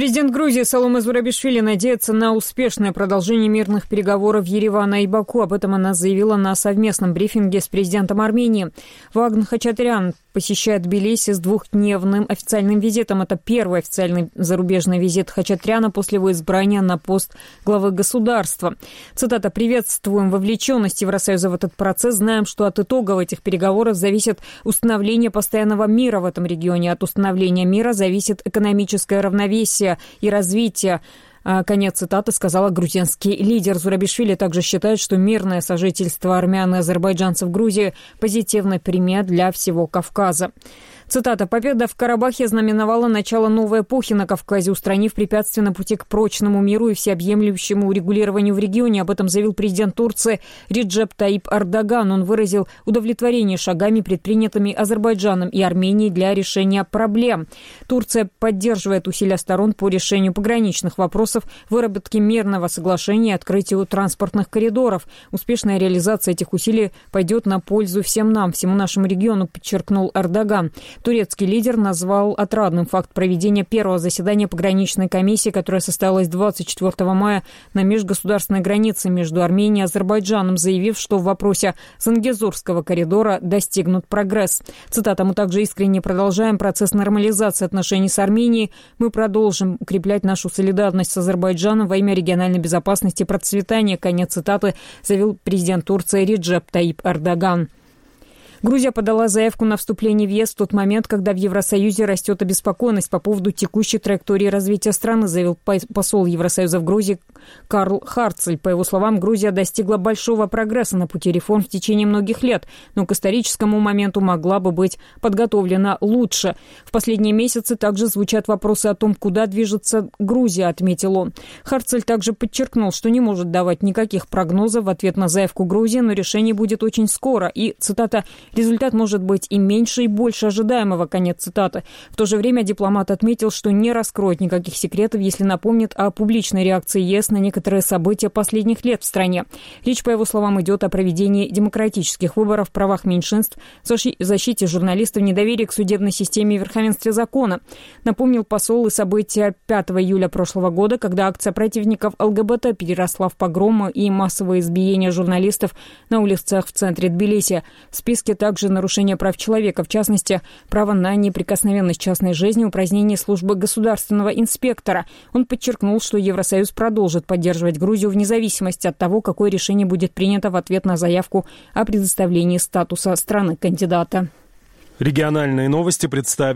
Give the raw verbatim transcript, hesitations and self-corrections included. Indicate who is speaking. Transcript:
Speaker 1: Президент Грузии Саломе Зурабишвили надеется на успешное продолжение мирных переговоров Еревана и Баку. Об этом она заявила на совместном брифинге с президентом Армении. Вагн Хачатрян посещает Тбилиси с двухдневным официальным визитом. Это первый официальный зарубежный визит Хачатряна после его избрания на пост главы государства. Цитата: «Приветствуем вовлеченность Евросоюза в этот процесс. Знаем, что от итогов этих переговоров зависит установление постоянного мира в этом регионе. От установления мира зависит экономическое равновесие и развитие». Конец цитаты, сказала грузинский лидер. Зурабишвили также считает, что мирное сожительство армян и азербайджанцев в Грузии – позитивный пример для всего Кавказа. Цитата: «Победа в Карабахе знаменовала начало новой эпохи на Кавказе, устранив препятствия на пути к прочному миру и всеобъемлющему урегулированию в регионе». Об этом заявил президент Турции Реджеп Таyyip Эрдоган. Он выразил удовлетворение шагами, предпринятыми Азербайджаном и Арменией для решения проблем. Турция поддерживает усилия сторон по решению пограничных вопросов, выработке мирного соглашения и открытию транспортных коридоров. Успешная реализация этих усилий пойдет на пользу всем нам, всему нашему региону, подчеркнул Эрдоган. Турецкий лидер назвал отрадным факт проведения первого заседания пограничной комиссии, которое состоялось двадцать четвёртого мая на межгосударственной границе между Арменией и Азербайджаном, заявив, что в вопросе Зангезурского коридора достигнут прогресс. Цитата: «Мы также искренне продолжаем процесс нормализации отношений с Арменией. Мы продолжим укреплять нашу солидарность с Азербайджаном во имя региональной безопасности и процветания». Конец цитаты, заявил президент Турции Реджеп Таyyip Эрдоган. Грузия подала заявку на вступление в ЕС в тот момент, когда в Евросоюзе растет обеспокоенность по поводу текущей траектории развития страны, заявил посол Евросоюза в Грузии Карл Харцель. По его словам, Грузия достигла большого прогресса на пути реформ в течение многих лет, но к историческому моменту могла бы быть подготовлена лучше. В последние месяцы также звучат вопросы о том, куда движется Грузия, отметил он. Харцель также подчеркнул, что не может давать никаких прогнозов в ответ на заявку Грузии, но решение будет очень скоро. И, цитата: «Результат может быть и меньше, и больше ожидаемого». Конец цитаты. В то же время дипломат отметил, что не раскроет никаких секретов, если напомнит о публичной реакции ЕС на некоторые события последних лет в стране. Речь, по его словам, идет о проведении демократических выборов, правах меньшинств, защите журналистов, недоверии к судебной системе и верховенстве закона. Напомнил посол и события пятого июля прошлого года, когда акция противников ЛГБТ переросла в погромы и массовые избиения журналистов на улицах в центре Тбилиси. В списке также нарушение прав человека, в частности, право на неприкосновенность частной жизни, упразднение службы государственного инспектора. Он подчеркнул, что Евросоюз продолжит поддерживать Грузию вне зависимости от того, какое решение будет принято в ответ на заявку о предоставлении статуса страны-кандидата.
Speaker 2: Региональные новости представят